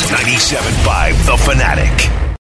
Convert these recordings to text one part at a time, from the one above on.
97.5 The Fanatic.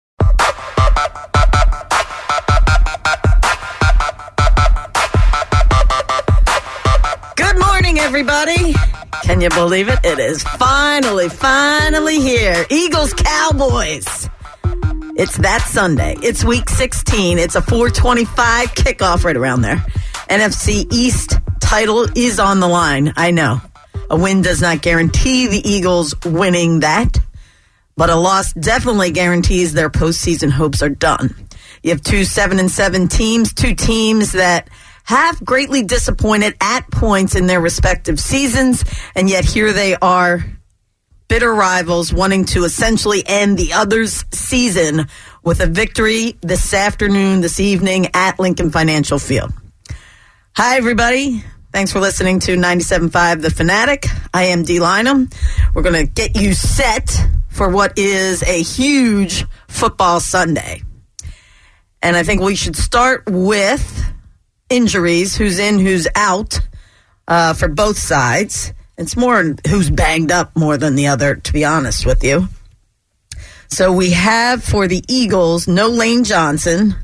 Good morning, everybody. Can you believe it? It is finally here. Eagles Cowboys. It's that Sunday. It's week 16. It's a 4:25 kickoff right around there. NFC East title is on the line. I know. A win does not guarantee the Eagles winning that, but a loss definitely guarantees their postseason hopes are done. You have 2 7-7 teams, two teams that have greatly disappointed at points in their respective seasons, and yet here they are, bitter rivals wanting to essentially end the other's season with a victory this evening at Lincoln Financial Field. Hi, everybody. Thanks for listening to 97.5 The Fanatic. I am Dee Lynham. We're going to get you set for what is a huge football Sunday. And I think we should start with injuries, who's in, who's out, for both sides. It's more who's banged up more than the other, to be honest with you. So we have for the Eagles, no Lane Johnson.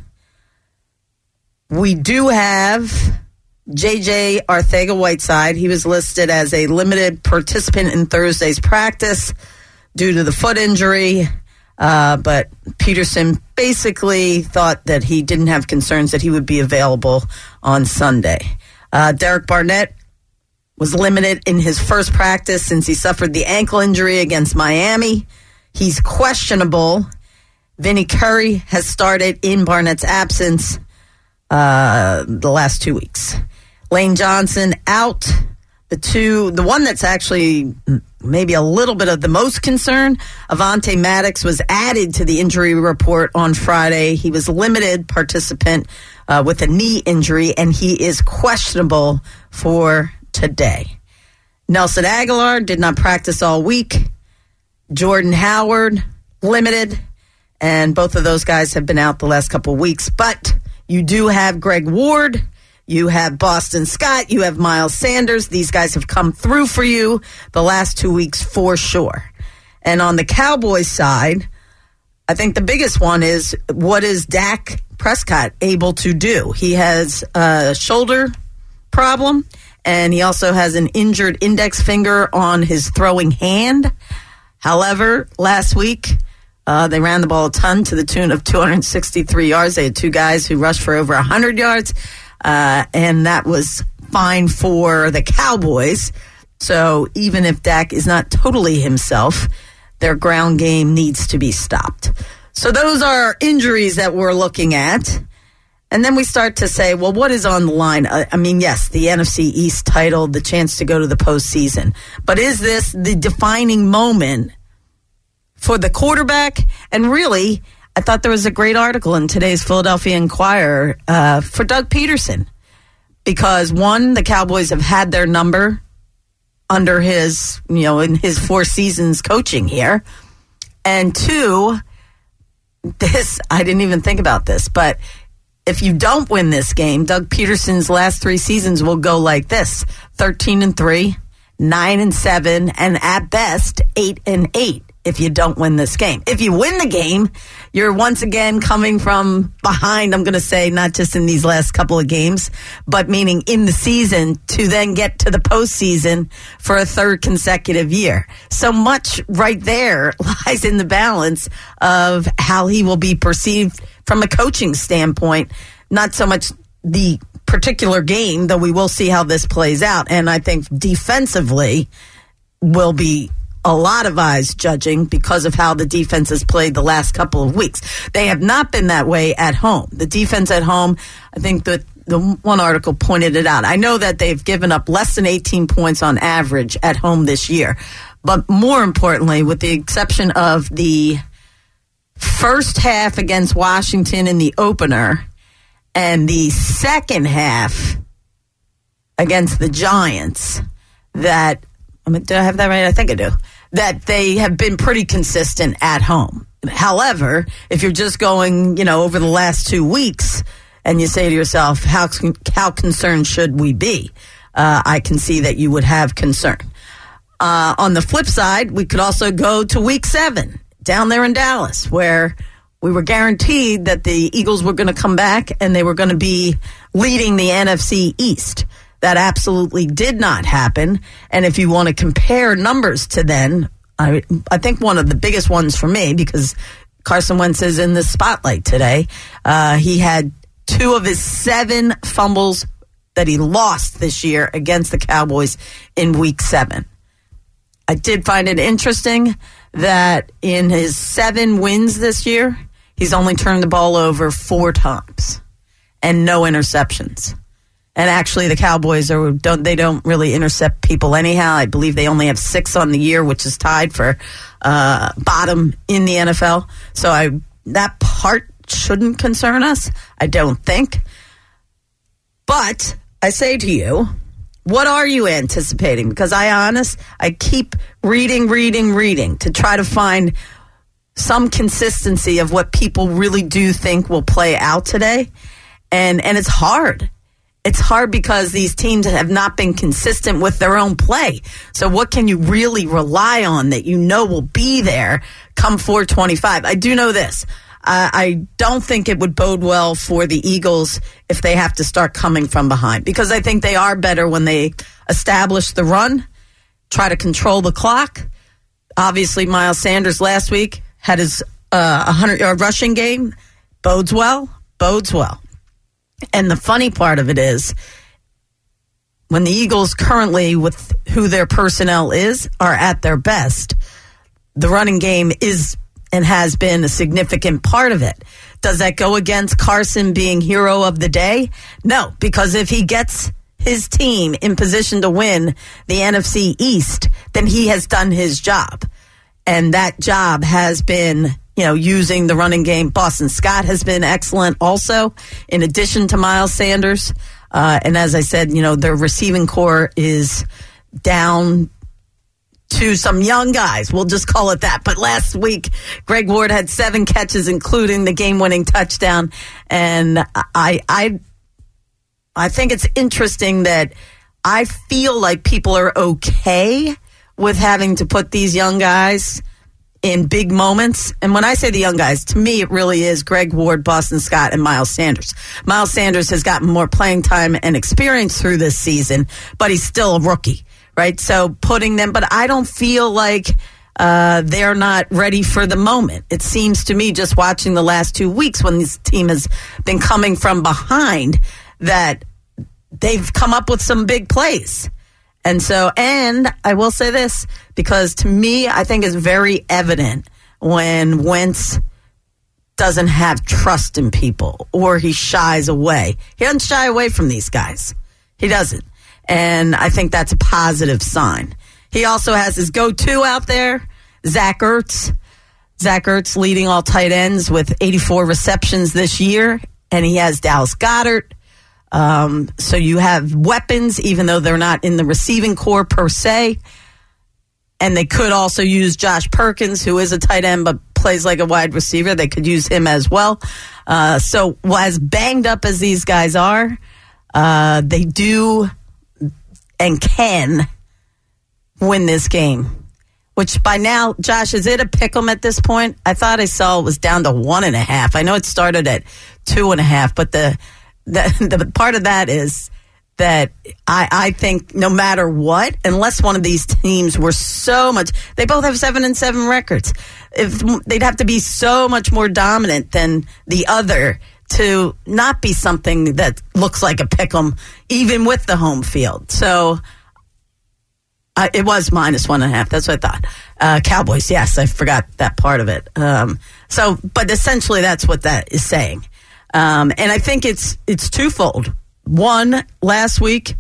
We do have J.J. Arcega-Whiteside. He was listed as a limited participant in Thursday's practice due to the foot injury. But Peterson basically thought that he didn't have concerns that he would be available on Sunday. Derek Barnett was limited in his first practice since he suffered the ankle injury against Miami. He's questionable. Vinny Curry has started in Barnett's absence the last 2 weeks. Lane Johnson out. The one that's actually maybe a little bit of the most concern, Avonte Maddox was added to the injury report on Friday. He was limited participant with a knee injury, and he is questionable for today. Nelson Aguilar did not practice all week. Jordan Howard, limited, and both of those guys have been out the last couple of weeks. But you do have Greg Ward, you have Boston Scott, you have Miles Sanders. These guys have come through for you the last 2 weeks for sure. And on the Cowboys side, I think the biggest one is, what is Dak Prescott able to do? He has a shoulder problem, and he also has an injured index finger on his throwing hand. However, last week, they ran the ball a ton to the tune of 263 yards. They had two guys who rushed for over 100 yards, and that was fine for the Cowboys. So even if Dak is not totally himself, their ground game needs to be stopped. So those are injuries that we're looking at. And then we start to say, well, what is on the line? I mean, yes, the NFC East title, the chance to go to the postseason. But is this the defining moment for the quarterback? And really, I thought there was a great article in today's Philadelphia Inquirer for Doug Peterson. Because, one, the Cowboys have had their number under his, in his 4 seasons coaching here. And two, I didn't even think about this, but if you don't win this game, Doug Peterson's last 3 seasons will go like this: 13-3, 9-7, and at best 8-8. If you don't win this game, if you win the game, you're once again coming from behind. I'm going to say not just in these last couple of games, but meaning in the season to then get to the postseason for a 3rd consecutive year. So much right there lies in the balance of how he will be perceived from a coaching standpoint, not so much the particular game, though we will see how this plays out. And I think defensively will be a lot of eyes judging because of how the defense has played the last couple of weeks. They have not been that way at home. The defense at home, I think that the one article pointed it out. I know that they've given up less than 18 points on average at home this year. But more importantly, with the exception of the first half against Washington in the opener and the second half against the Giants, that, do I have that right? I think I do. That they have been pretty consistent at home. However, if you're just going, over the last 2 weeks and you say to yourself, how concerned should we be? I can see that you would have concern. On the flip side, we could also go to week 7 down there in Dallas, where we were guaranteed that the Eagles were going to come back and they were going to be leading the NFC East. That absolutely did not happen. And if you want to compare numbers to then, I think one of the biggest ones for me, because Carson Wentz is in the spotlight today, he had 2 of his 7 fumbles that he lost this year against the Cowboys in week 7. I did find it interesting that in his 7 wins this year, he's only turned the ball over 4 times and no interceptions. And actually, the Cowboys don't really intercept people anyhow. I believe they only have 6 on the year, which is tied for bottom in the NFL. So that part shouldn't concern us, I don't think. But I say to you, what are you anticipating? Because I keep reading to try to find some consistency of what people really do think will play out today. And it's hard. It's hard because these teams have not been consistent with their own play. So what can you really rely on that you know will be there come 4/25? I do know this. I don't think it would bode well for the Eagles if they have to start coming from behind, because I think they are better when they establish the run, try to control the clock. Obviously, Miles Sanders last week had his 100-yard rushing game. Bodes well. And the funny part of it is, when the Eagles currently, with who their personnel is, are at their best, the running game is and has been a significant part of it. Does that go against Carson being hero of the day? No, because if he gets his team in position to win the NFC East, then he has done his job. And that job has been, using the running game. Boston Scott has been excellent also, in addition to Miles Sanders. And as I said, their receiving core is down to some young guys. We'll just call it that. But last week, Greg Ward had 7 catches, including the game-winning touchdown. And I think it's interesting that I feel like people are okay with having to put these young guys in big moments. And when I say the young guys, to me, it really is Greg Ward, Boston Scott, and Miles Sanders. Miles Sanders has gotten more playing time and experience through this season, but he's still a rookie. Right, so putting them, but I don't feel like they're not ready for the moment. It seems to me, just watching the last 2 weeks when this team has been coming from behind, that they've come up with some big plays. And I will say this, because to me, I think it's very evident when Wentz doesn't have trust in people or he shies away. He doesn't shy away from these guys. He doesn't. And I think that's a positive sign. He also has his go-to out there, Zach Ertz. Zach Ertz leading all tight ends with 84 receptions this year. And he has Dallas Goedert. So you have weapons, even though they're not in the receiving core per se. And they could also use Josh Perkins, who is a tight end but plays like a wide receiver. They could use him as well. So as banged up as these guys are, they do and can win this game. Which by now, Josh, is it a pick'em at this point? I thought I saw it was down to 1.5. I know it started at 2.5, but the part of that is that I think no matter what, unless one of these teams were so much, they both have 7-7 records. If they'd have to be so much more dominant than the other to not be something that looks like a pick'em, even with the home field. So it was -1.5. That's what I thought. Cowboys, yes, I forgot that part of it. But essentially, that's what that is saying. And I think it's twofold. One, last week,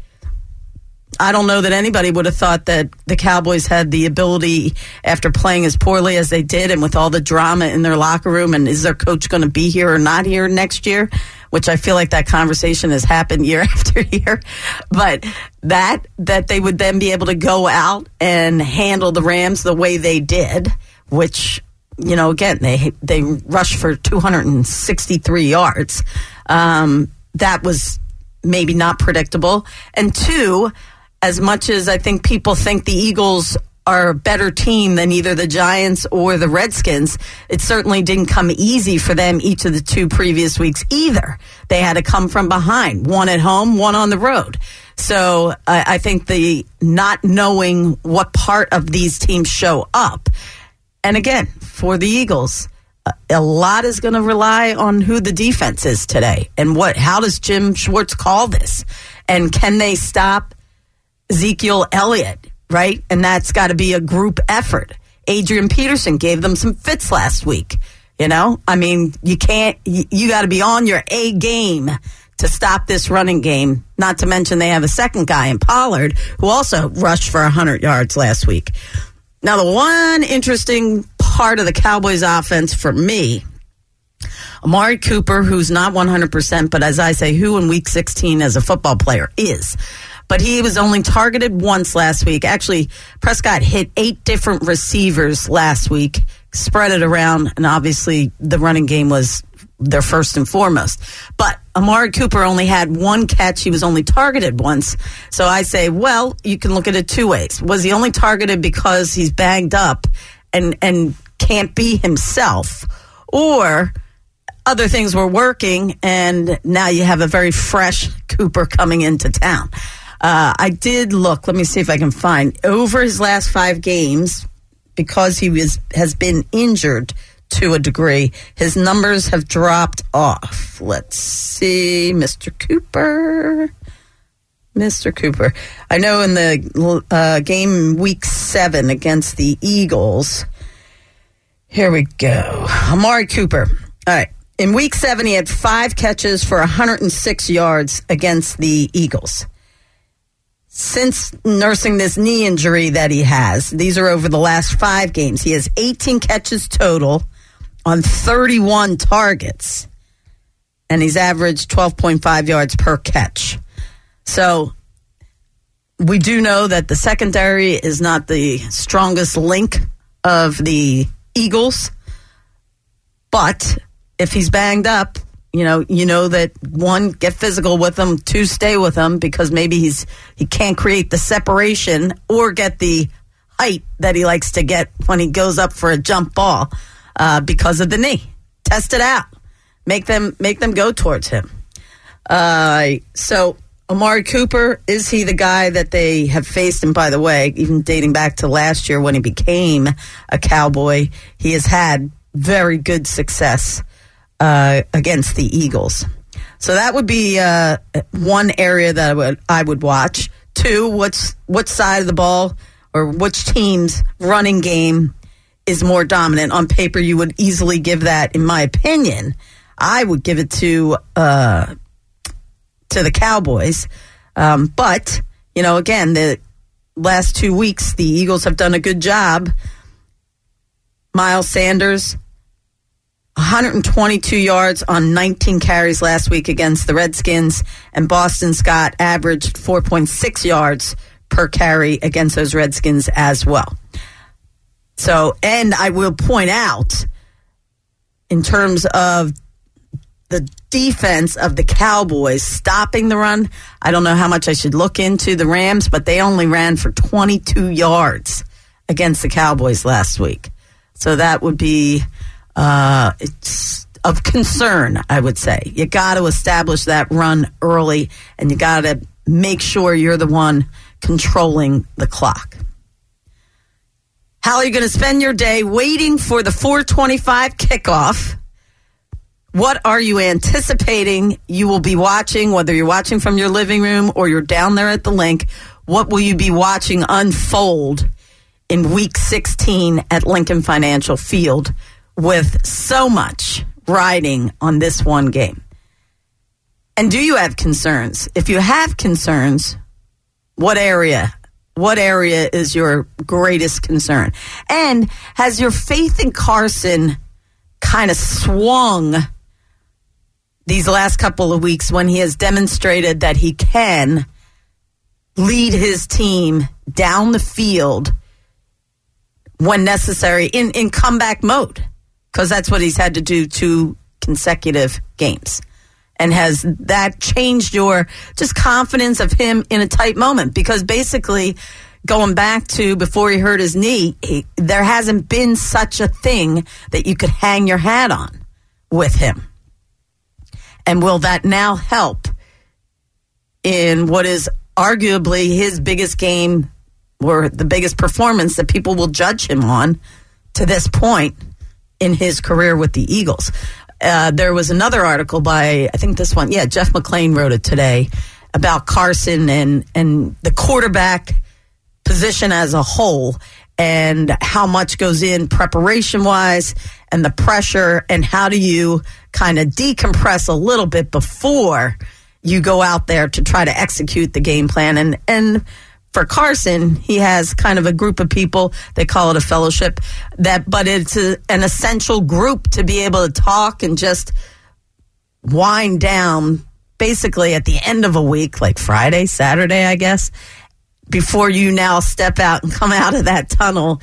I don't know that anybody would have thought that the Cowboys had the ability, after playing as poorly as they did and with all the drama in their locker room, and is their coach going to be here or not here next year, which I feel like that conversation has happened year after year. But that they would then be able to go out and handle the Rams the way they did, which, again, they rushed for 263 yards. That was maybe not predictable. And 2, as much as I think people think the Eagles are a better team than either the Giants or the Redskins. It certainly didn't come easy for them each of the 2 previous weeks either. They had to come from behind, one at home, one on the road. So I think the not knowing what part of these teams show up. And again, for the Eagles, a lot is going to rely on who the defense is today and how does Jim Schwartz call this? And can they stop Ezekiel Elliott, right? And that's got to be a group effort. Adrian Peterson gave them some fits last week. You know, I mean, you got to be on your A game to stop this running game, not to mention they have a second guy in Pollard who also rushed for 100 yards last week. Now, the one interesting part of the Cowboys offense for me, Amari Cooper, who's not 100%, but as I say, who in Week 16 as a football player is. But he was only targeted once last week. Actually, Prescott hit 8 different receivers last week, spread it around, and obviously the running game was their first and foremost. But Amari Cooper only had 1 catch. He was only targeted once. So I say, well, you can look at it 2 ways. Was he only targeted because he's banged up and can't be himself? Or other things were working, and now you have a very fresh Cooper coming into town. I did look. Let me see if I can find. Over his last 5 games, because he has been injured to a degree, his numbers have dropped off. Let's see, Mr. Cooper. I know in the game Week 7 against the Eagles. Here we go. Amari Cooper. All right. In Week 7, he had 5 catches for 106 yards against the Eagles. Since nursing this knee injury that he has, these are over the last 5 games, he has 18 catches total on 31 targets, and he's averaged 12.5 yards per catch. So we do know that the secondary is not the strongest link of the Eagles, but if he's banged up, you know that 1, get physical with him, 2, stay with him because maybe he can't create the separation or get the height that he likes to get when he goes up for a jump ball because of the knee. Test it out. Make them go towards him. So Amari Cooper, is he the guy that they have faced? And by the way, even dating back to last year when he became a Cowboy, he has had very good success against the Eagles. So that would be one area that I would watch. 2, what side of the ball or which team's running game is more dominant? On paper, you would easily give that, in my opinion, I would give it to the Cowboys. But, again, the last 2 weeks, the Eagles have done a good job. Miles Sanders, 122 yards on 19 carries last week against the Redskins, and Boston Scott averaged 4.6 yards per carry against those Redskins as well. So, and I will point out, in terms of the defense of the Cowboys stopping the run, I don't know how much I should look into the Rams, but they only ran for 22 yards against the Cowboys last week. So that would be it's of concern, I would say. You got to establish that run early, and you got to make sure you're the one controlling the clock. How are you going to spend your day waiting for the 4:25 kickoff? What are you anticipating you will be watching, whether you're watching from your living room or you're down there at the link? What will you be watching unfold in Week 16 at Lincoln Financial Field, with so much riding on this one game? And do you have concerns? If you have concerns, what area is your greatest concern? And has your faith in Carson kind of swung these last couple of weeks when he has demonstrated that he can lead his team down the field when necessary in comeback mode? Because that's what he's had to do 2 consecutive games. And has that changed your just confidence of him in a tight moment? Because basically, going back to before he hurt his knee, there hasn't been such a thing that you could hang your hat on with him. And will that now help in what is arguably his biggest game or the biggest performance that people will judge him on to this point in his career with the Eagles? There was another article by, I think this one, Jeff McClain wrote it today about Carson and the quarterback position as a whole and how much goes in preparation-wise and the pressure and how do you kind of decompress a little bit before you go out there to try to execute the game plan. And for Carson, he has kind of a group of people, they call it a fellowship, but it's an essential group to be able to talk and just wind down basically at the end of a week, like Friday, Saturday, I guess, before you now step out and come out of that tunnel.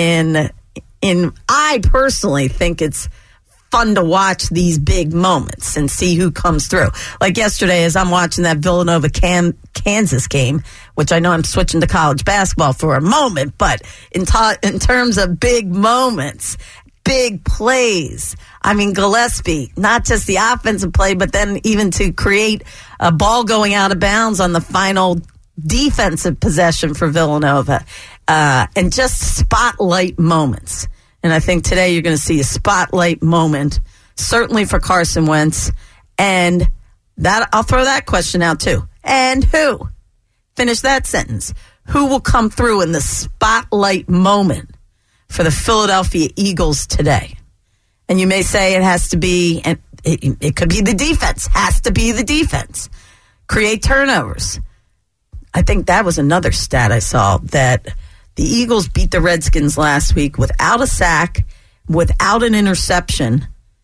I personally think it's fun to watch these big moments and see who comes through. Like yesterday, as I'm watching that Villanova Kansas game, which I know I'm switching to college basketball for a moment, but in terms of big moments, big plays, I mean, Gillespie, not just the offensive play, but then even to create a ball going out of bounds on the final defensive possession for Villanova, and just spotlight moments. And I think today you're going to see a spotlight moment, certainly for Carson Wentz. And that I'll throw that question out too. And who? Finish that sentence. Who will come through in the spotlight moment for the Philadelphia Eagles today? And you may say it has to be, and it could be the defense, has to be the defense. Create turnovers. I think that was another stat I saw, that the Eagles beat the Redskins last week without a sack, without an interception,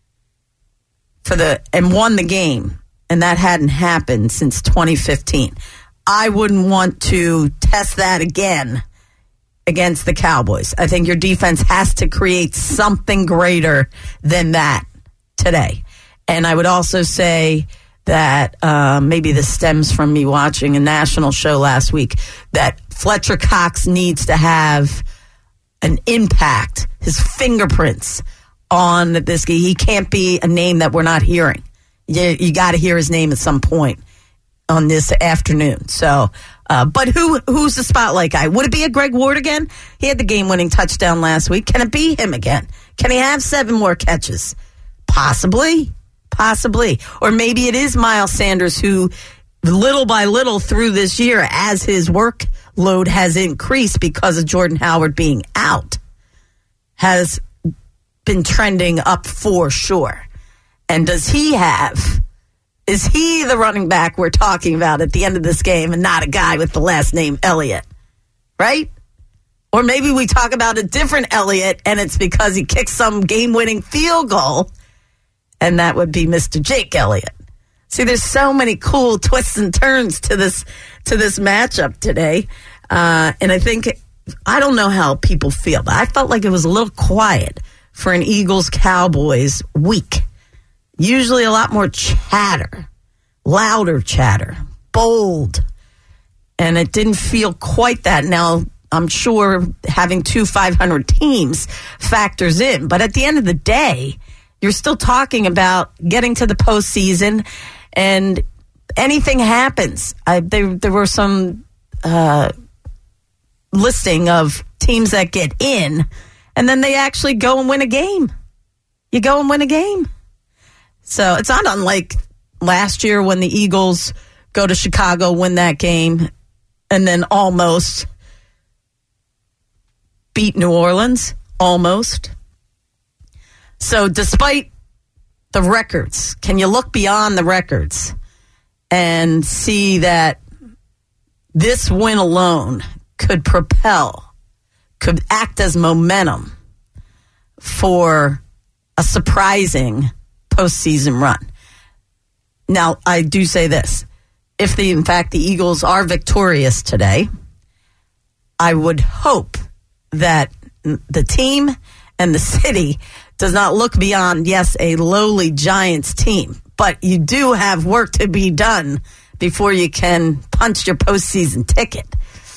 and won the game. And that hadn't happened since 2015. I wouldn't want to test that again against the Cowboys. I think your defense has to create something greater than that today. And I would also say that maybe this stems from me watching a national show last week, that Fletcher Cox needs to have an impact, his fingerprints on this game. He can't be a name that we're not hearing. You got to hear his name at some point on this afternoon. So, but who's the spotlight guy? Would it be a Greg Ward again? He had the game-winning touchdown last week. Can it be him again? Can he have 7 more catches? Possibly. Or maybe it is Miles Sanders, who little by little through this year, as his workload has increased because of Jordan Howard being out, has been trending up for sure. And is he the running back we're talking about at the end of this game and not a guy with the last name Elliott, right? Or maybe we talk about a different Elliott and it's because he kicked some game-winning field goal, and that would be Mr. Jake Elliott. See, there's so many cool twists and turns to this matchup today. And I don't know how people feel, but I felt like it was a little quiet for an Eagles-Cowboys week. Usually a lot more chatter, louder chatter, bold. And it didn't feel quite that. Now, I'm sure having 2 500 teams factors in. But at the end of the day, you're still talking about getting to the postseason, and anything happens. There were some listing of teams that get in, and then they actually go and win a game. You go and win a game. So it's not unlike last year when the Eagles go to Chicago, win that game, and then almost beat New Orleans. Almost. So despite the records, can you look beyond the records and see that this win alone could act as momentum for a surprising postseason run? Now, I do say this. If in fact the Eagles are victorious today, I would hope that the team and the city does not look beyond, yes, a lowly Giants team, but you do have work to be done before you can punch your postseason ticket.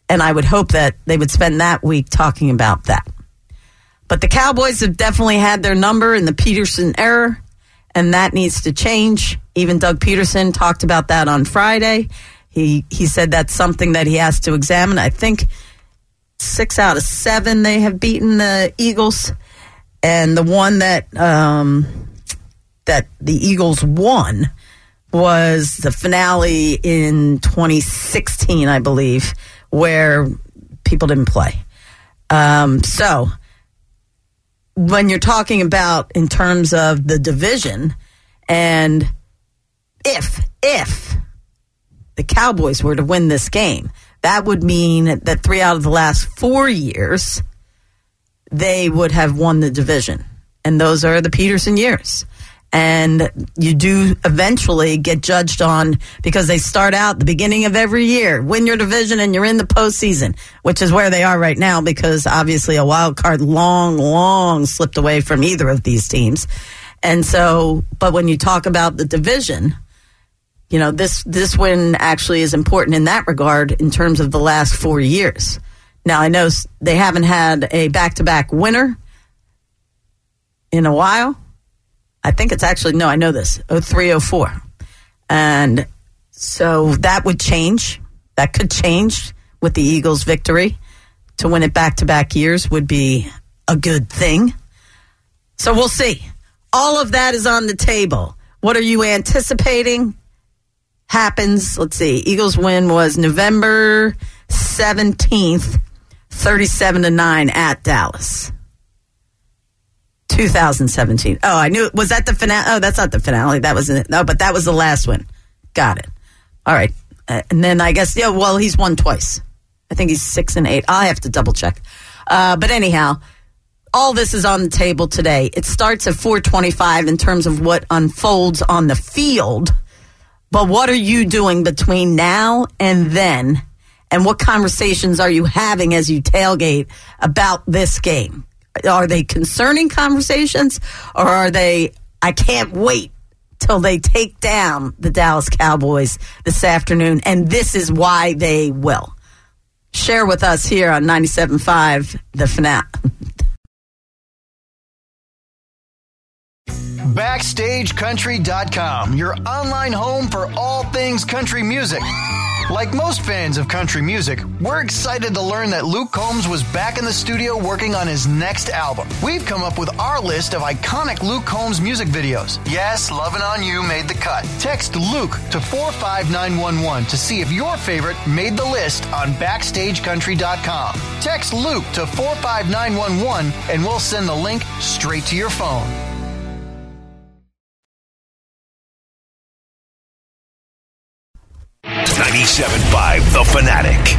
And I would hope that they would spend that week talking about that. But the Cowboys have definitely had their number in the Peterson error, and that needs to change. Even Doug Peterson talked about that on Friday. He said that's something that he has to examine. I think 6 out of 7 they have beaten the Eagles, and the one that that the Eagles won was the finale in 2016, I believe, where people didn't play. So when you're talking about in terms of the division, and if the Cowboys were to win this game, that would mean that 3 out of the last 4 years, they would have won the division. And those are the Peterson years. And you do eventually get judged on, because they start out the beginning of every year, win your division and you're in the postseason, which is where they are right now, because obviously a wild card long slipped away from either of these teams. And so, but when you talk about the division, you know, this win actually is important in that regard in terms of the last 4 years. Now, I know they haven't had a back-to-back winner in a while. I think it's actually, no, I know this, 03-04. And so that would change. That could change with the Eagles' victory. To win it back-to-back years would be a good thing. So we'll see. All of that is on the table. What are you anticipating happens? Let's see. Eagles win was November 17th, 37-9 at Dallas. 2017. Oh, I knew. Was that the finale? Oh, that's not the finale. That was it. No, but that was the last one. Got it. All right. And then I guess, yeah, well, he's won twice. I think he's 6-8. I'll have to double check. But anyhow, all this is on the table today. It starts at 4:25 in terms of what unfolds on the field. But what are you doing between now and then? And what conversations are you having as you tailgate about this game? Are they concerning conversations, or are they, I can't wait till they take down the Dallas Cowboys this afternoon, and this is why they will? Share with us here on 97.5 The Fanatic. BackstageCountry.com, your online home for all things country music. Like most fans of country music, we're excited to learn that Luke Combs was back in the studio working on his next album. We've come up with our list of iconic Luke Combs music videos. Yes, Lovin' On You made the cut. Text Luke to 45911 to see if your favorite made the list on BackstageCountry.com. Text Luke to 45911 and we'll send the link straight to your phone. 97.5 The Fanatic.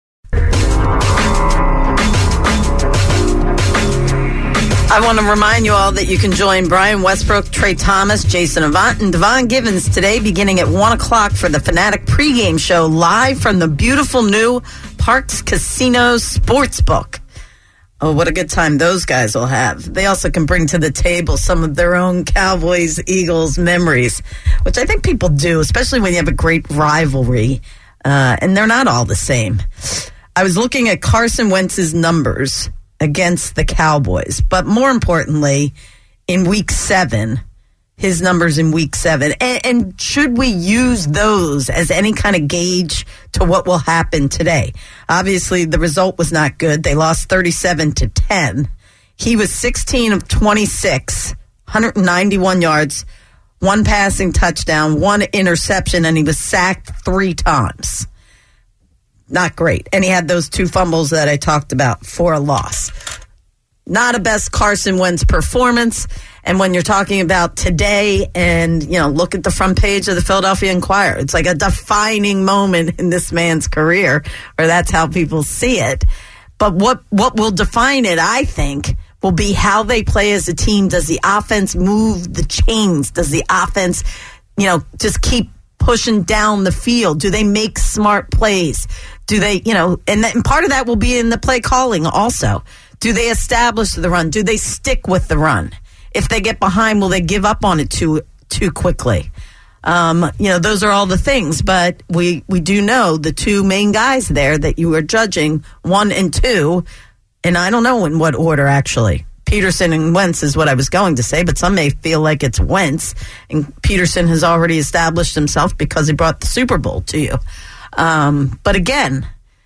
I want to remind you all that you can join Brian Westbrook, Trey Thomas, Jason Avant, and Devon Givens today beginning at 1 o'clock for the Fanatic pregame show live from the beautiful new Parks Casino Sportsbook. Oh, what a good time those guys will have. They also can bring to the table some of their own Cowboys, Eagles memories, which I think people do, especially when you have a great rivalry, and they're not all the same. I was looking at Carson Wentz's numbers against the Cowboys, but more importantly, in Week 7, his numbers in Week 7. And should we use those as any kind of gauge to what will happen today? Obviously, the result was not good. They lost 37-10. He was 16 of 26, 191 yards, 1 passing touchdown, 1 interception, and he was sacked 3 times. Not great. And he had those 2 fumbles that I talked about for a loss. Not a best Carson Wentz performance. And when you're talking about today and, you know, look at the front page of the Philadelphia Inquirer, it's like a defining moment in this man's career, or that's how people see it. But what will define it, I think, will be how they play as a team. Does the offense move the chains? Does the offense, you know, just keep pushing down the field? Do they make smart plays? Do they, you know, and part of that will be in the play calling also. Do they establish the run? Do they stick with the run? If they get behind, will they give up on it too quickly? Those are all the things. But we do know the two main guys there that you were judging, 1 and 2, and I don't know in what order, actually. Peterson and Wentz is what I was going to say, but some may feel like it's Wentz. And Peterson has already established himself because he brought the Super Bowl to you. But again,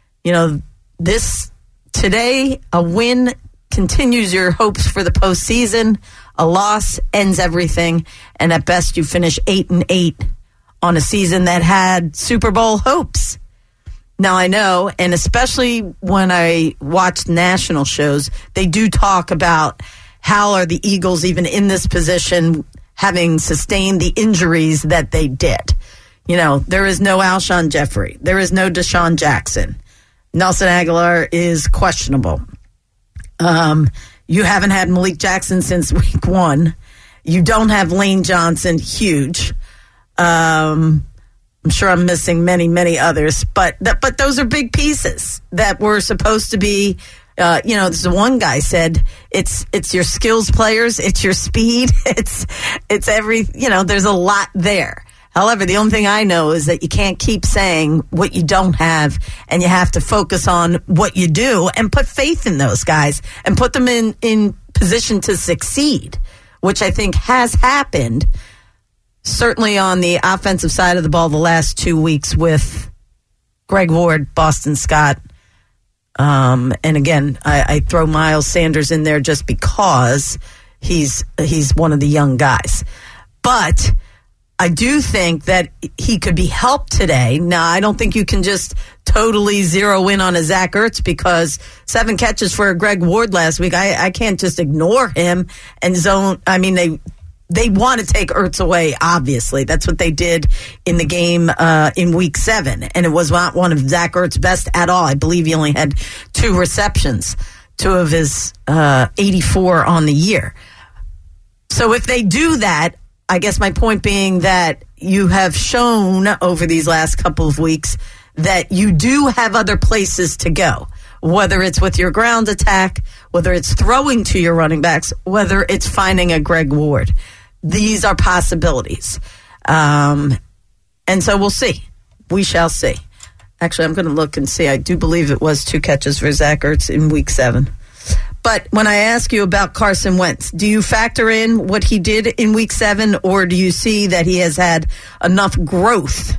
today, a win continues your hopes for the postseason. A loss ends everything. And at best, you finish 8-8 on a season that had Super Bowl hopes. Now, I know, and especially when I watch national shows, they do talk about how are the Eagles even in this position, having sustained the injuries that they did. There is no Alshon Jeffrey. There is no Deshaun Jackson. Nelson Aguilar is questionable. You haven't had Malik Jackson since week 1. You don't have Lane Johnson, huge. I'm sure I'm missing many, many others, but those are big pieces that were supposed to be. This one guy said it's your skills players, it's your speed, it's every. There's a lot there. However, the only thing I know is that you can't keep saying what you don't have, and you have to focus on what you do and put faith in those guys and put them in position to succeed, which I think has happened. Certainly on the offensive side of the ball the last 2 weeks with Greg Ward, Boston Scott. And again, I throw Miles Sanders in there just because he's one of the young guys. But I do think that he could be helped today. Now, I don't think you can just totally zero in on a Zach Ertz because 7 catches for Greg Ward last week. I can't just ignore him and zone. I mean, they want to take Ertz away, obviously. That's what they did in the game in week 7. And it was not one of Zach Ertz's best at all. I believe he only had 2 receptions, 2 of his 84 on the year. So if they do that, I guess my point being that you have shown over these last couple of weeks that you do have other places to go, whether it's with your ground attack, whether it's throwing to your running backs, whether it's finding a Greg Ward. These are possibilities. And so we'll see. We shall see. Actually, I'm going to look and see. I do believe it was 2 catches for Zach Ertz in week 7. But when I ask you about Carson Wentz, do you factor in what he did in week 7, or do you see that he has had enough growth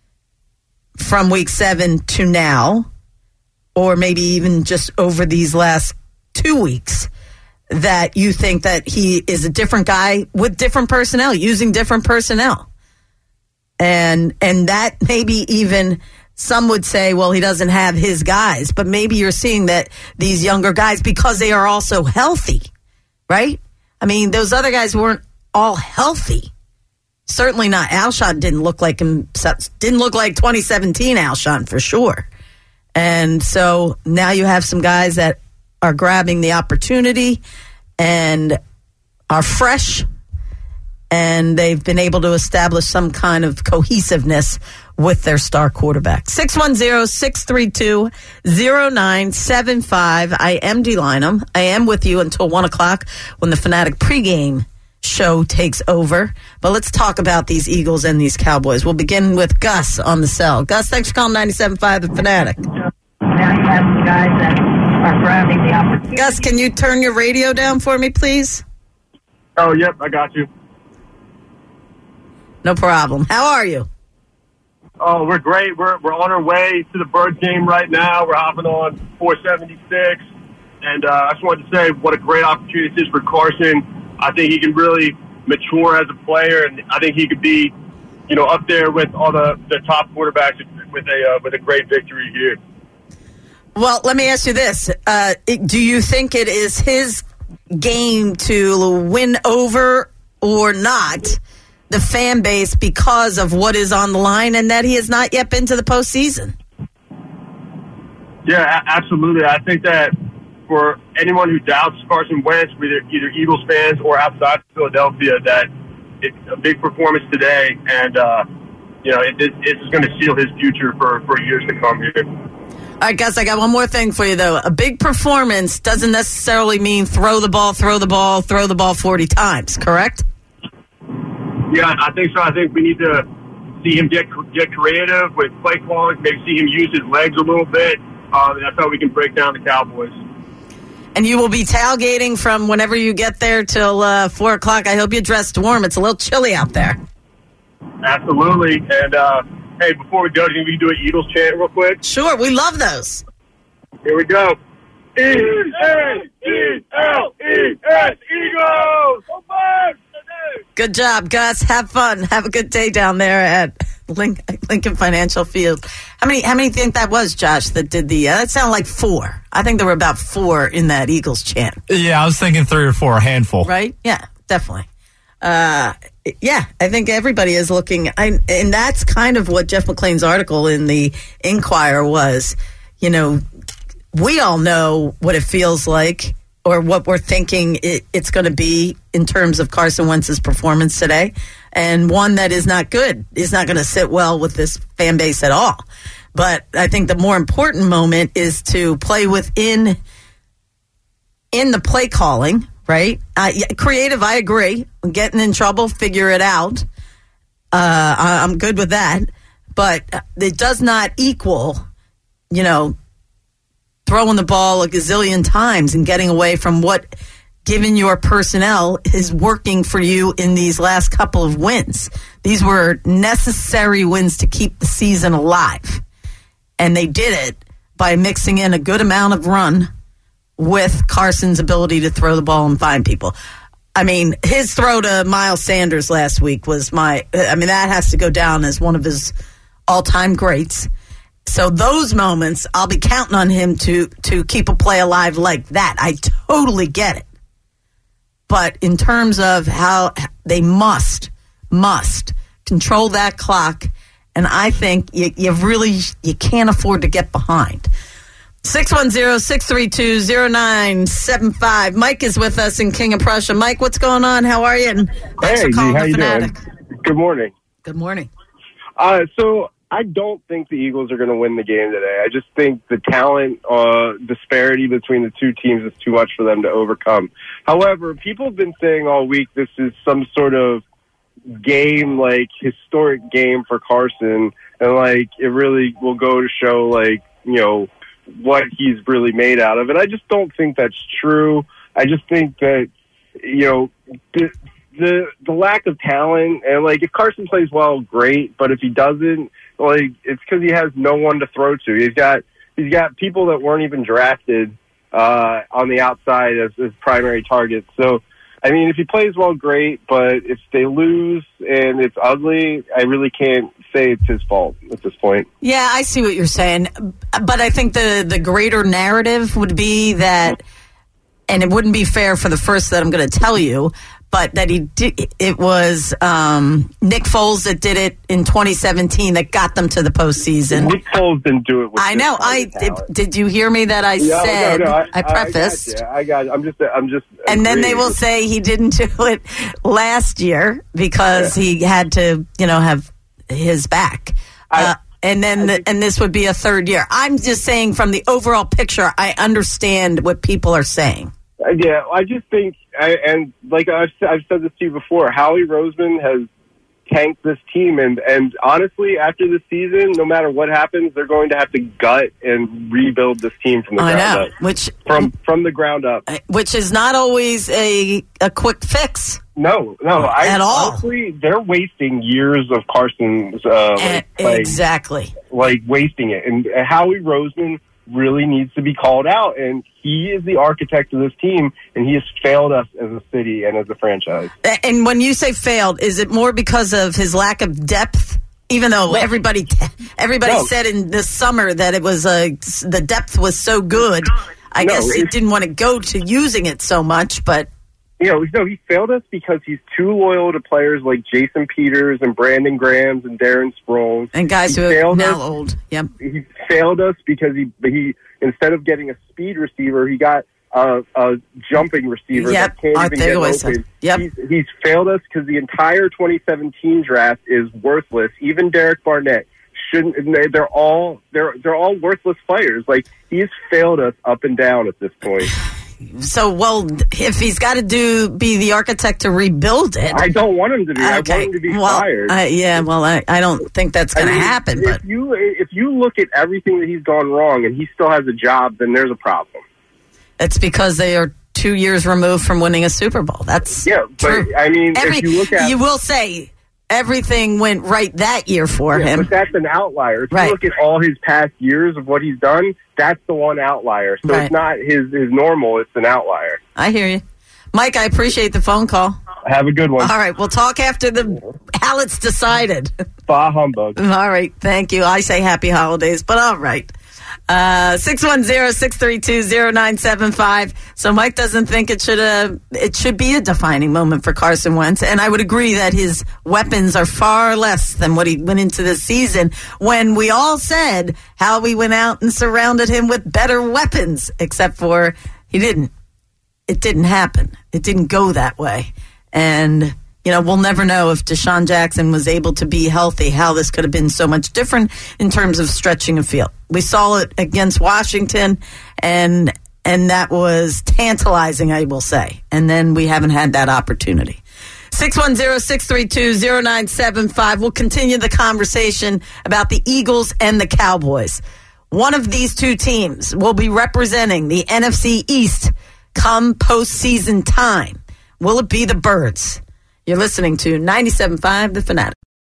from week 7 to now, or maybe even just over these last 2 weeks, that you think that he is a different guy with different personnel, using different personnel? And that maybe even some would say, well, he doesn't have his guys, but maybe you're seeing that these younger guys, because they are also healthy, right? I mean, those other guys weren't all healthy. Certainly not. Alshon didn't look like 2017 Alshon for sure. And so now you have some guys that are grabbing the opportunity and are fresh, and they've been able to establish some kind of cohesiveness with their star quarterback. 610-632-0975. I am D. Lynam. I am with you until 1 o'clock when the Fanatic pregame show takes over. But let's talk about these Eagles and these Cowboys. We'll begin with Gus on the cell. Gus, thanks for calling 97.5 The Fanatic. Now you have some guys that are grabbing the opportunity. Gus, can you turn your radio down for me, please? Oh, yep, I got you. No problem. How are you? Oh, we're great. We're on our way to the Birds game right now. We're hopping on 476. And I just wanted to say what a great opportunity this is for Carson. I think he can really mature as a player, and I think he could be, up there with all the top quarterbacks with a great victory here. Well, let me ask you this. Do you think it is his game to win over or not the fan base because of what is on the line and that he has not yet been to the postseason? Yeah, absolutely. I think that for anyone who doubts Carson Wentz, either Eagles fans or outside Philadelphia, that it's a big performance today, and it's going to seal his future for years to come here. All right, Gus, I got one more thing for you, though. A big performance doesn't necessarily mean throw the ball 40 times, correct? Yeah, I think so. I think we need to see him get creative with play calling, maybe see him use his legs a little bit. And that's how we can break down the Cowboys. And you will be tailgating from whenever you get there till 4 o'clock. I hope you're dressed warm. It's a little chilly out there. Absolutely. And, hey, before we go, can we do an Eagles chant real quick? Sure, we love those. Here we go. E-A-E-L-E-S, Eagles! Good job, Gus. Have fun. Have a good day down there at Lincoln Financial Field. How many do you think that was, Josh, that did the... that sounded like 4. I think there were about 4 in that Eagles chant. Yeah, I was thinking 3 or 4, a handful. Right? Yeah, definitely. Yeah, I think everybody is looking... and that's kind of what Jeff McClain's article in the Inquirer was. You know, we all know what it feels like or what we're thinking it's going to be in terms of Carson Wentz's performance today. And one that is not good, is not going to sit well with this fan base at all. But I think the more important moment is to play within in the play calling, right? Creative, I agree. Getting in trouble, figure it out. I'm good with that. But it does not equal, you know, throwing the ball a gazillion times and getting away from what, given your personnel, is working for you in these last couple of wins. These were necessary wins to keep the season alive. And they did it by mixing in a good amount of run with Carson's ability to throw the ball and find people. I mean, his throw to Miles Sanders last week was that has to go down as one of his all-time greats. So those moments, I'll be counting on him to keep a play alive like that. I totally get it. But in terms of how they must control that clock, and I think you can't afford to get behind. 610-632-0975. Mike is with us in King of Prussia. Mike, what's going on? How are you? And thanks for calling how the you Fanatic. doing? Good morning. Good morning. So I don't think the Eagles are going to win the game today. I just think the talent disparity between the two teams is too much for them to overcome. However, people have been saying all week this is some sort of game, like historic game for Carson, and like it really will go to show, like, you know, what he's really made out of. And I just don't think that's true. I just think that, you know, the lack of talent, and like if Carson plays well, great, but if he doesn't, like it's because he has no one to throw to. He's got people that weren't even drafted on the outside as primary targets. So I mean, if he plays well, great, but if they lose and it's ugly, I really can't say it's his fault at this point. Yeah, I see what you're saying, but I think the greater narrative would be that, and it wouldn't be fair for the first that I'm going to tell you, but that it was Nick Foles that did it in 2017 that got them to the postseason. Nick Foles didn't do it with I know. Did you hear me that I said? No, I prefaced. I got you. I'm just. And then they will say he didn't do it last year because he had to, you know, have his back. And this would be a third year. I'm just saying from the overall picture, I understand what people are saying. Yeah, I just think, and like I've said this to you before, Howie Roseman has tanked this team, and honestly, after this season, no matter what happens, they're going to have to gut and rebuild this team from the ground up. Which from the ground up, which is not always a quick fix. No, at all. Honestly, they're wasting years of Carson's play, exactly, like wasting it, and Howie Roseman really needs to be called out, and he is the architect of this team, and he has failed us as a city and as a franchise. And when you say failed, is it more because of his lack of depth? Even though everybody said in this summer that it was the depth was so good, I guess it didn't want to go to using it so much, but. No, he failed us because he's too loyal to players like Jason Peters and Brandon Grahams and Darren Sproles. And guys who are now old. Yep. He failed us because he instead of getting a speed receiver, he got a jumping receiver that can't even get open. Yep. He's failed us because the entire 2017 draft is worthless. Even Derek Barnett shouldn't. They're all worthless players. Like, he's failed us up and down at this point. So, well, if he's got to be the architect to rebuild it. I don't want him to be. Okay. I want him to be fired. I don't think that's going to happen. But if you look at everything that he's gone wrong and he still has a job, then there's a problem. It's because they are 2 years removed from winning a Super Bowl. That's true. But I mean, if you look at, you will say everything went right that year for him. But that's an outlier. If Right. you look at all his past years of what he's done, that's the one outlier. So Right. it's not his normal, it's an outlier. I hear you. Mike, I appreciate the phone call. Have a good one. All right, we'll talk after how it's decided. Bah humbug. All right, thank you. I say happy holidays, but all right. 610-632-0975. So Mike doesn't think it should be a defining moment for Carson Wentz, and I would agree that his weapons are far less than what he went into this season when we all said how we went out and surrounded him with better weapons, except for he didn't. It didn't happen. It didn't go that way. And we'll never know if Deshaun Jackson was able to be healthy, how this could have been so much different in terms of stretching a field. We saw it against Washington, and that was tantalizing, I will say. And then we haven't had that opportunity. 610-632-0975. We'll continue the conversation about the Eagles and the Cowboys. One of these two teams will be representing the NFC East come postseason time. Will it be the Birds? You're listening to 97.5 The Fanatic.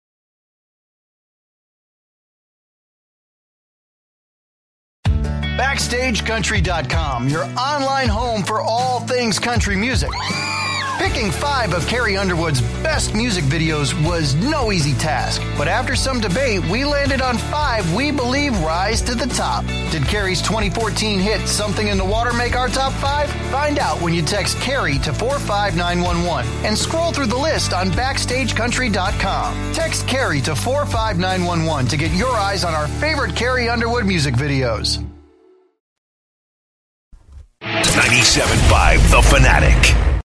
BackstageCountry.com, your online home for all things country music. Picking 5 of Carrie Underwood's best music videos was no easy task, but after some debate, we landed on 5 we believe rise to the top. Did Carrie's 2014 hit Something in the Water make our top 5? Find out when you text Carrie to 45911 and scroll through the list on BackstageCountry.com. Text Carrie to 45911 to get your eyes on our favorite Carrie Underwood music videos. 97.5 The Fanatic.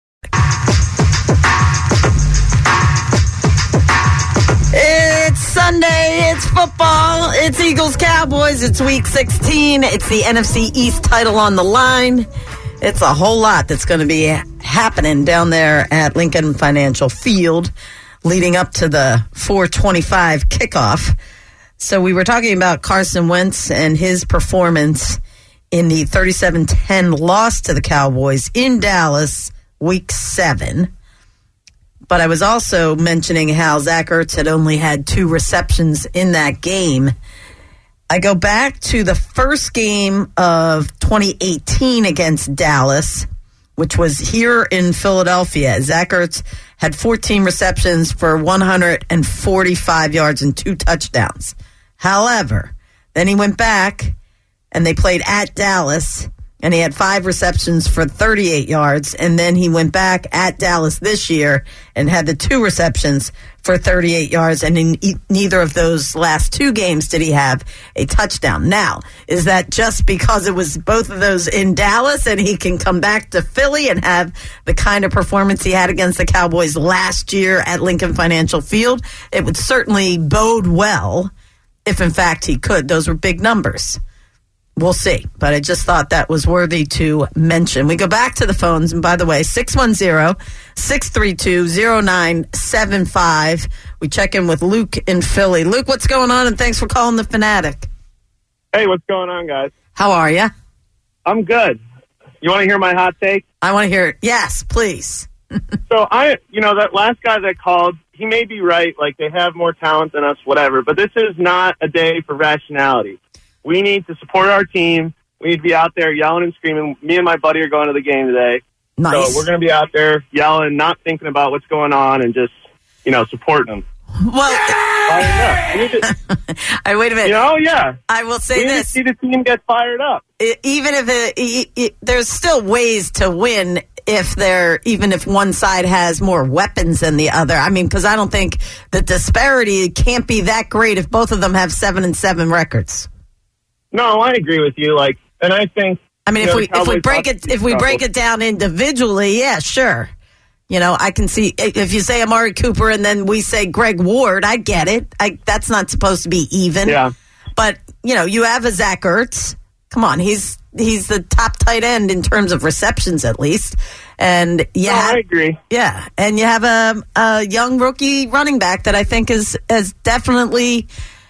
It's Sunday, it's football, it's Eagles Cowboys, it's week 16, it's the NFC East title on the line. It's a whole lot that's going to be happening down there at Lincoln Financial Field leading up to the 4:25 kickoff. So we were talking about Carson Wentz and his performance in the 37-10 loss to the Cowboys in Dallas, week 7. But I was also mentioning how Zach Ertz had only had 2 receptions in that game. I go back to the first game of 2018 against Dallas, which was here in Philadelphia. Zach Ertz had 14 receptions for 145 yards and 2 touchdowns. However, then he went back and they played at Dallas, and he had 5 receptions for 38 yards, and then he went back at Dallas this year and had the 2 receptions for 38 yards, and in neither of those last 2 games did he have a touchdown. Now, is that just because it was both of those in Dallas and he can come back to Philly and have the kind of performance he had against the Cowboys last year at Lincoln Financial Field? It would certainly bode well if, in fact, he could. Those were big numbers. We'll see, but I just thought that was worthy to mention. We go back to the phones, and by the way, 610-632-0975. We check in with Luke in Philly. Luke, what's going on, and thanks for calling The Fanatic. Hey, what's going on, guys? How are you? I'm good. You want to hear my hot take? I want to hear it. Yes, please. So, that last guy that called, he may be right, like they have more talent than us, whatever, but this is not a day for rationality. We need to support our team. We need to be out there yelling and screaming. Me and my buddy are going to the game today. Nice. So we're going to be out there yelling, not thinking about what's going on, and just, supporting them. Well, wait a minute. Yeah. I will say we this. See the team get fired up. Even if there's still ways to win even if one side has more weapons than the other. I mean, because I don't think the disparity can't be that great if both of them have 7-7 records. No, I agree with you. And I think. I mean, if we break it down individually, yeah, sure. I can see if you say Amari Cooper and then we say Greg Ward, I get it. That's not supposed to be even. Yeah. But you have a Zach Ertz Come on, he's the top tight end in terms of receptions, at least. And I agree. Yeah, and you have a young rookie running back that I think is definitely.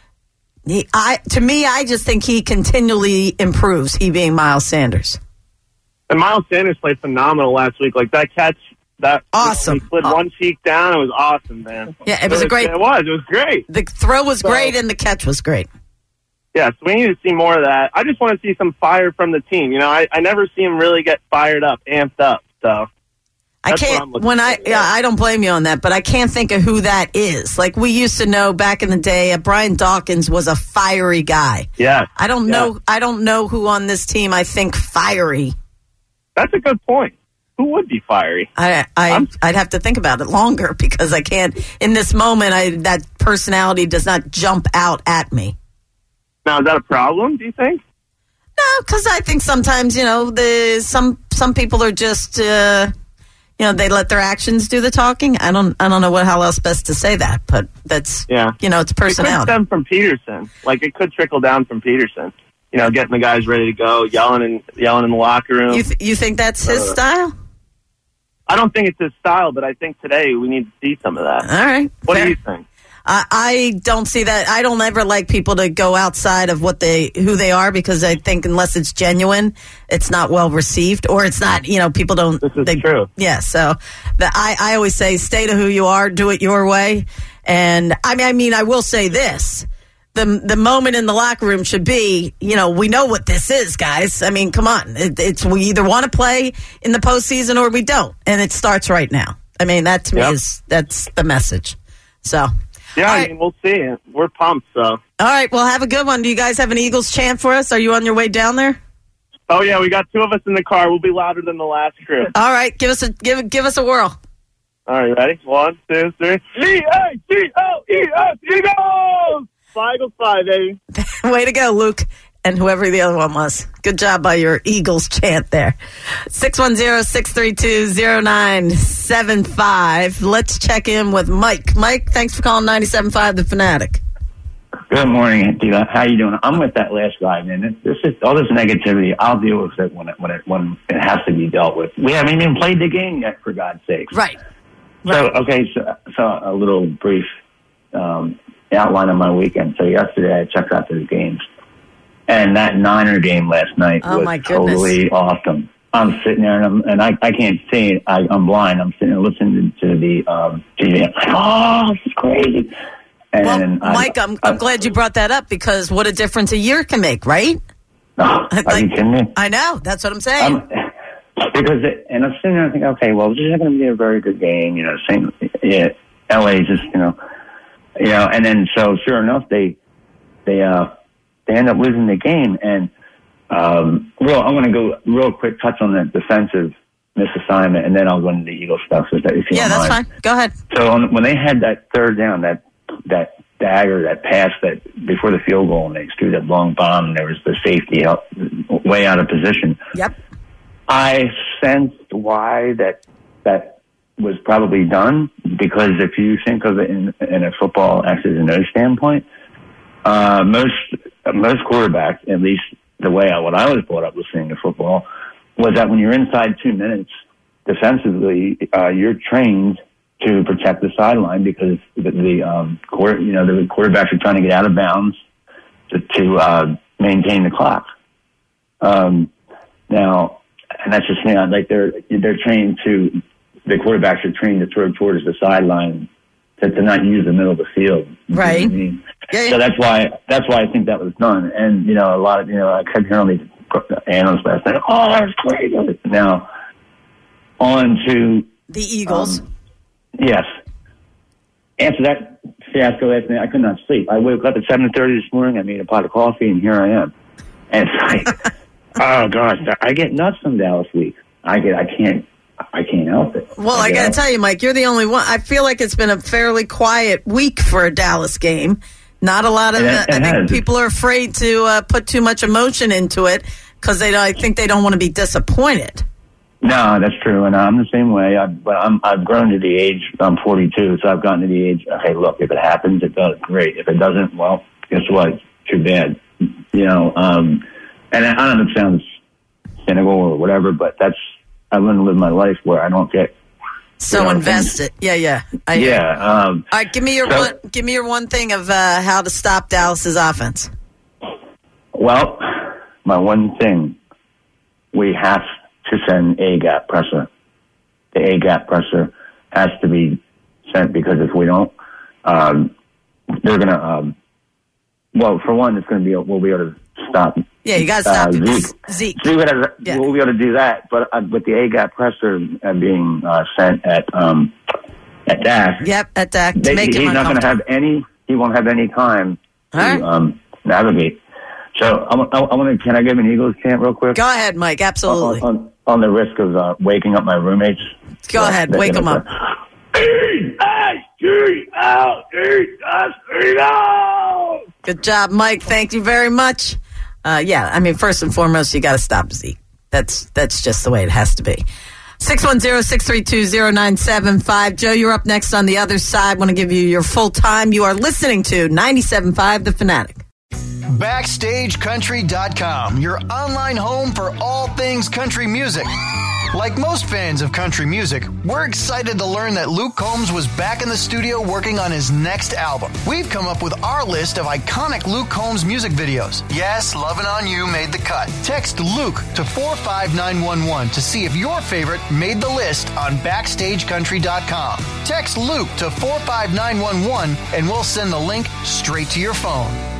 I just think he continually improves. He being Miles Sanders. And Miles Sanders played phenomenal last week. Like that catch, awesome. He slid one cheek down. It was awesome, man. Yeah, it was great. It was great. The throw was great, and the catch was great. Yeah, so we need to see more of that. I just want to see some fire from the team. You know, I never see him really get fired up, amped up. So I can't. I don't blame you on that, but I can't think of who that is. Like we used to know back in the day, Brian Dawkins was a fiery guy. Yeah, I don't know. I don't know who on this team I think fiery. That's a good point. Who would be fiery? I'd have to think about it longer because I can't. In this moment, that personality does not jump out at me. Now, is that a problem, do you think? No, because I think sometimes, some people are just, they let their actions do the talking. I don't know how else best to say that, but that's, it's personality. It could stem from Peterson. Like, it could trickle down from Peterson. Getting the guys ready to go, yelling in the locker room. You think that's his style? I don't think it's his style, but I think today we need to see some of that. All right. What do you think? I don't see that. I don't ever like people to go outside of who they are because I think unless it's genuine, it's not well received or it's not, people don't. This is true. Yeah. So I always say stay to who you are, do it your way. And I mean, I will say this. The moment in the locker room should be, we know what this is, guys. I mean, come on. We either want to play in the postseason or we don't. And it starts right now. I mean, that to me that's the message. So. Yeah, I mean, we'll see. We're pumped, so. All right, well, have a good one. Do you guys have an Eagles chant for us? Are you on your way down there? Oh, yeah, we got two of us in the car. We'll be louder than the last crew. All right, give us a whirl. All right, ready? 1, 2, 3. E-A-G-L-E-S, Eagles! Fly, Eagles, fly, baby. Way to go, Luke. And whoever the other one was. Good job by your Eagles chant there. 610-632-0975. Let's check in with Mike. Mike, thanks for calling 97.5 The Fanatic. Good morning, Dina. How you doing? I'm with that last guy, man. This is all this negativity. I'll deal with it when it has to be dealt with. We haven't even played the game yet, for God's sake. Right. So a little brief outline of my weekend. So yesterday I checked out the games. And that Niner game last night was totally awesome. I'm sitting there and I can't see it. I'm blind. I'm sitting there listening to the TV. I'm like, oh, this is crazy. And Mike, I'm glad you brought that up because what a difference a year can make, right? Are you kidding me? I know. That's what I'm saying. I'm sitting there and thinking, okay, well, this is going to be a very good game. LA's just, and then so sure enough, they end up losing the game. And I want to go real quick, touch on the defensive misassignment, and then I'll go into the Eagle stuff. That's fine. Go ahead. So when they had that third down, that dagger, that pass that before the field goal, and they threw that long bomb, and there was the safety way out of position. Yep. I sensed why that was probably done, because if you think of it in a football X's and O's standpoint, most quarterbacks, at least the way what I was brought up listening to football, was that when you're inside 2 minutes defensively, you're trained to protect the sideline because the quarterbacks are trying to get out of bounds to maintain the clock. Now, and that's just like they're trained to, the quarterbacks are trained to throw towards the sideline to not use the middle of the field. Right. You know what I mean? Yeah. So that's why I think that was done. And a lot of I kept hearing these analysts last night. Oh, that's great. Now on to the Eagles. Yes. After that fiasco last night, I could not sleep. I woke up at 7:30 this morning. I made a pot of coffee, and here I am. And it's like, oh gosh, I get nuts from Dallas week. I can't help it. Well, I got to tell you, Mike, you're the only one. I feel like it's been a fairly quiet week for a Dallas game. Not a lot of. I think people are afraid to put too much emotion into it because I think they don't want to be disappointed. No, that's true, and I'm the same way. I've grown to the age. I'm 42, so I've gotten to the age. Okay, look, if it happens, it does. Great. If it doesn't, well, guess what? Too bad. And I don't know if it sounds cynical or whatever, but I want to live my life where I don't get so invested. Yeah. All right, give me your one thing of how to stop Dallas's offense. Well, my one thing, we have to send A-gap pressure. The A-gap pressure has to be sent because if we don't, they're going to, well, for one, it's going to be, we'll be able to stop. Yeah, you got to stop Zeke. We'll be able to do that, but with the A-gap pressure being sent at Dak. Yep, at Dak. He's not going to have he won't have any time to navigate. So can I give an Eagles chant real quick? Go ahead, Mike, absolutely. On the risk of waking up my roommates. Go ahead, wake them up. Good job, Mike. Thank you very much. First and foremost, you got to stop Zeke. That's just the way it has to be. 610-632-0975. Joe, you're up next on the other side. Want to give you your full time. You are listening to 97.5 The Fanatic. BackstageCountry.com, your online home for all things country music. Like most fans of country music, we're excited to learn that Luke Combs was back in the studio working on his next album. We've come up with our list of iconic Luke Combs music videos. Yes, Lovin' On You made the cut. Text Luke to 45911 to see if your favorite made the list on BackstageCountry.com. Text Luke to 45911 and we'll send the link straight to your phone.